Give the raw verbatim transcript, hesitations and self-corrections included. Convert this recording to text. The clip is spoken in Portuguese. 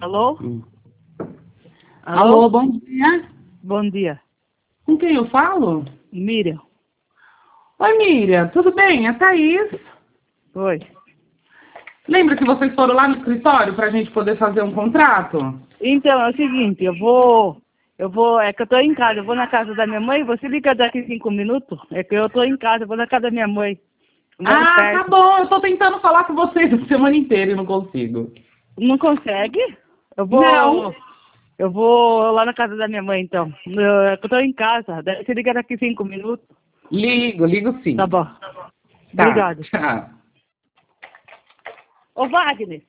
Alô? Hum. Alô? Alô, bom dia. Bom dia. Com quem eu falo? Miriam. Oi, Miriam, tudo bem? É Thaís. Oi. Lembra que vocês foram lá no escritório para a gente poder fazer um contrato? Então, é o seguinte, eu vou... Eu vou... É que eu tô em casa, eu vou na casa da minha mãe, você liga daqui cinco minutos? É que eu tô em casa, eu vou na casa da minha mãe. Eu moro Ah, perto. tá bom. Eu tô tentando falar com vocês a semana inteira e não consigo. Não consegue? Eu Não. vou... Eu vou lá na casa da minha mãe, então. Eu, é que eu tô em casa, daí você liga daqui cinco minutos. Ligo, ligo sim. Tá bom. Tá, Obrigado. tchau. Ô, Wagner.